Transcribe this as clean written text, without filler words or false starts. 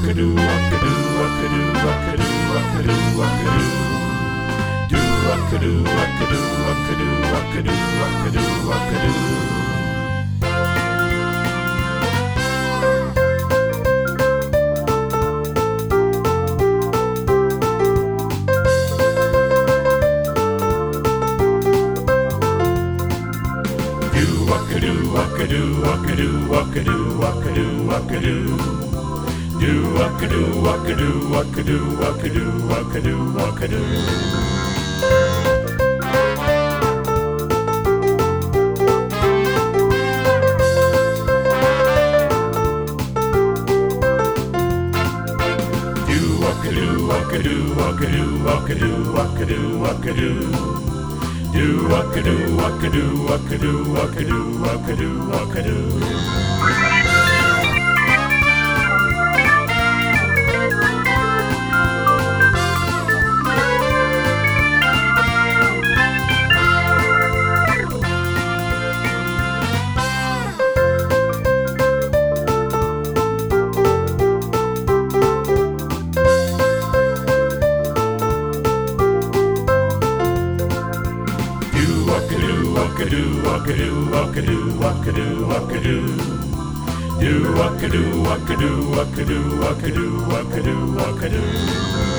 wakadoo, wakadoo, wakadoo, wakadoo, wakadoo, wakadoo. Do wakadoo, wakadoo, wakadoo, wakadoo, wakadoo, wakadoo. Wakadoo, wakadoo, wakadoo, wakadoo, wakadoo, wakadoo. Do wakadoo, wakadoo, wakadoo, wakadoo, wakadoo, wakadoo. Do wakadoo, wakadoo, wakadoo, wakadoo, wakadoo, wakadoo. Do wakadoo, wakadoo, wakadoo, wakadoo, wakadoo, wakadoo. Wakadoo, wakadoo, wakadoo, wakadoo, wakadoo. Do wakadoo, wakadoo, wakadoo, wakadoo, wakadoo, wakadoo.